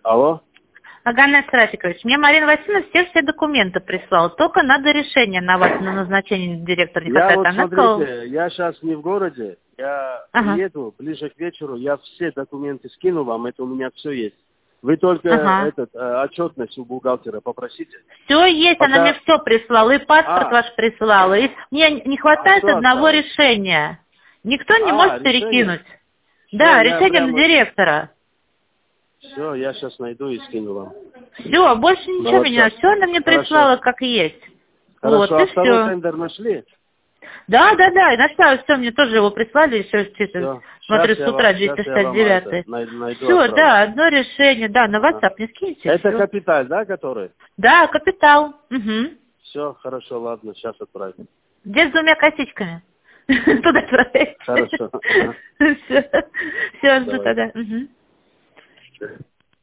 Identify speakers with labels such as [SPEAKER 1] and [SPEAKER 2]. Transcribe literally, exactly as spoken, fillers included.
[SPEAKER 1] Алло?
[SPEAKER 2] Аганес Рафикович, мне Марина Васильевна все все документы прислала, только надо решение на вас на назначение директора не
[SPEAKER 1] Я
[SPEAKER 2] хватает.
[SPEAKER 1] вот,
[SPEAKER 2] Она
[SPEAKER 1] смотрите,
[SPEAKER 2] сказала...
[SPEAKER 1] я сейчас не в городе, я
[SPEAKER 2] Ага.
[SPEAKER 1] приеду ближе к вечеру, я все документы скину вам, это у меня все есть. Вы только
[SPEAKER 2] Ага.
[SPEAKER 1] этот, э, отчетность у бухгалтера попросите.
[SPEAKER 2] Все есть,
[SPEAKER 1] Пока...
[SPEAKER 2] она мне все прислала, и паспорт
[SPEAKER 1] А.
[SPEAKER 2] ваш прислала, и мне не хватает
[SPEAKER 1] А что
[SPEAKER 2] одного
[SPEAKER 1] осталось?
[SPEAKER 2] решения. Никто не
[SPEAKER 1] А,
[SPEAKER 2] может
[SPEAKER 1] решение?
[SPEAKER 2] перекинуть.
[SPEAKER 1] Всё,
[SPEAKER 2] Да,
[SPEAKER 1] я
[SPEAKER 2] решение на
[SPEAKER 1] прямо...
[SPEAKER 2] директора.
[SPEAKER 1] Все, я сейчас найду и скину вам.
[SPEAKER 2] Все, больше ничего мне не надо. Все она мне прислала, как есть. Вот,
[SPEAKER 1] Хорошо,
[SPEAKER 2] и
[SPEAKER 1] а второй
[SPEAKER 2] все.
[SPEAKER 1] тендер нашли?
[SPEAKER 2] Да, да, да, и нашла, все, мне тоже его прислали, еще
[SPEAKER 1] Все,
[SPEAKER 2] смотрю,
[SPEAKER 1] сейчас
[SPEAKER 2] с
[SPEAKER 1] я,
[SPEAKER 2] утра
[SPEAKER 1] вам, сейчас
[SPEAKER 2] двести
[SPEAKER 1] я
[SPEAKER 2] шестьдесят
[SPEAKER 1] вам это,
[SPEAKER 2] девятый.
[SPEAKER 1] най- найду,
[SPEAKER 2] Все,
[SPEAKER 1] отправлю.
[SPEAKER 2] да, одно решение, да, на
[SPEAKER 1] Ага.
[SPEAKER 2] WhatsApp не скиньте.
[SPEAKER 1] Это
[SPEAKER 2] всё.
[SPEAKER 1] капиталь, да, который?
[SPEAKER 2] Да, капитал. Угу.
[SPEAKER 1] Все, хорошо, ладно, сейчас отправим.
[SPEAKER 2] Где с двумя косичками? Туда отправляйте.
[SPEAKER 1] Хорошо. Ага.
[SPEAKER 2] Все, все, жду
[SPEAKER 1] Давай.
[SPEAKER 2] тогда. Угу.